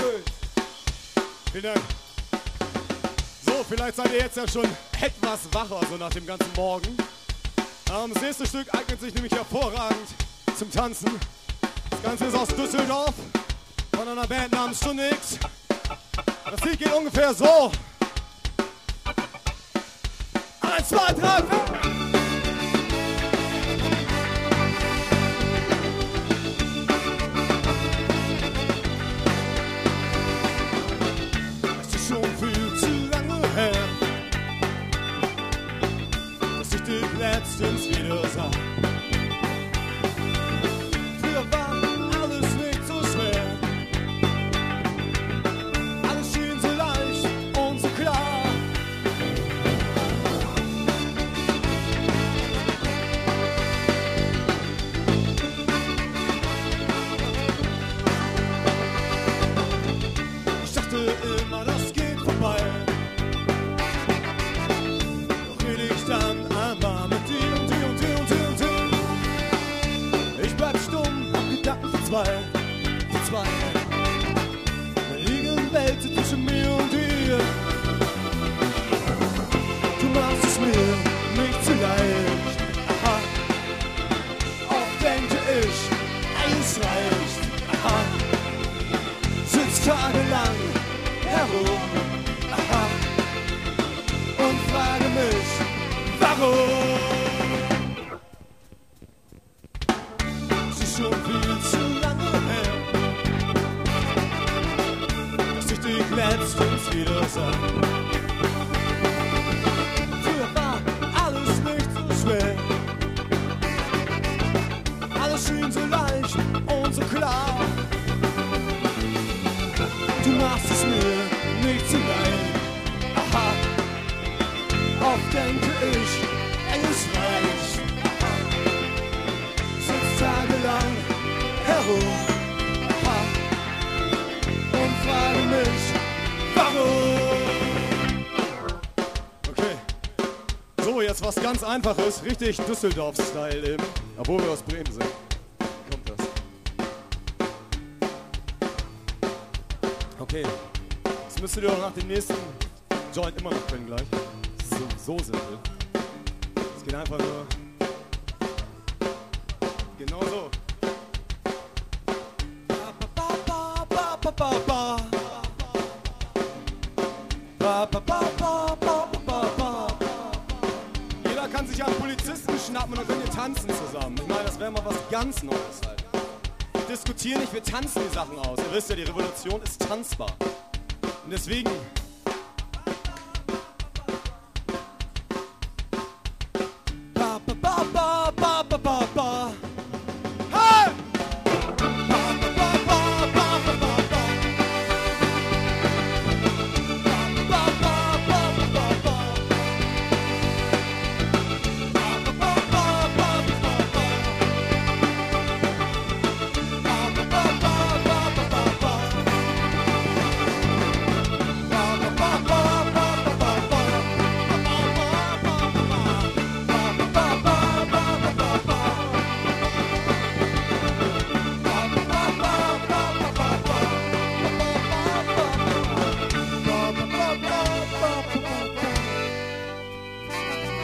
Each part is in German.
Vielen Dank. So, vielleicht seid ihr jetzt ja schon etwas wacher, so nach dem ganzen Morgen. Das nächste Stück eignet sich nämlich hervorragend zum Tanzen. Das Ganze ist aus Düsseldorf, von einer Band namens Stunde X. Das Lied geht ungefähr so. 1, 2, 3, 4. Es ist schon viel zu lange her, dass ich dich letztens wieder sah. Früher war alles nicht so schwer, alles schien so leicht und so klar. Ich dachte immer, das geht vorbei, doch rede ich dann einmal mit dir und dir und dir und dir und dir. Ich bleib stumm, hab Gedanken für zwei. Eine liegende Welt zwischen mir und dir. Du machst es mir nicht zu leicht. Aha, oft denke ich, es reicht. Aha, sitz tagelang herum. Aha, und frage mich, warum? Es ist schon viel zu lange her, dass ich dich letztens wieder sah. Früher war alles nicht so schwer, alles schien so leicht und so klar. Du machst es mir nicht zu leicht. Aha, oft denke ich, es reicht. Sitz tagelang herum. Aha, und frage mich, warum? Okay, so jetzt was ganz Einfaches, richtig Düsseldorf-Style eben, obwohl wir aus Bremen sind. Kommt das? Okay, das müsstet ihr doch nach dem nächsten Joint immer noch können gleich. So simpel. Es geht einfach nur genau so. Jeder kann sich einen Polizisten schnappen und dann könnt ihr tanzen zusammen. Ich meine, das wäre mal was ganz Neues halt. Wir diskutieren nicht, wir tanzen die Sachen aus. Ihr wisst ja, die Revolution ist tanzbar. Und deswegen... Hey!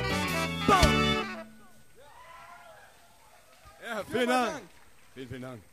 Ja, vielen Dank. Vielen Dank.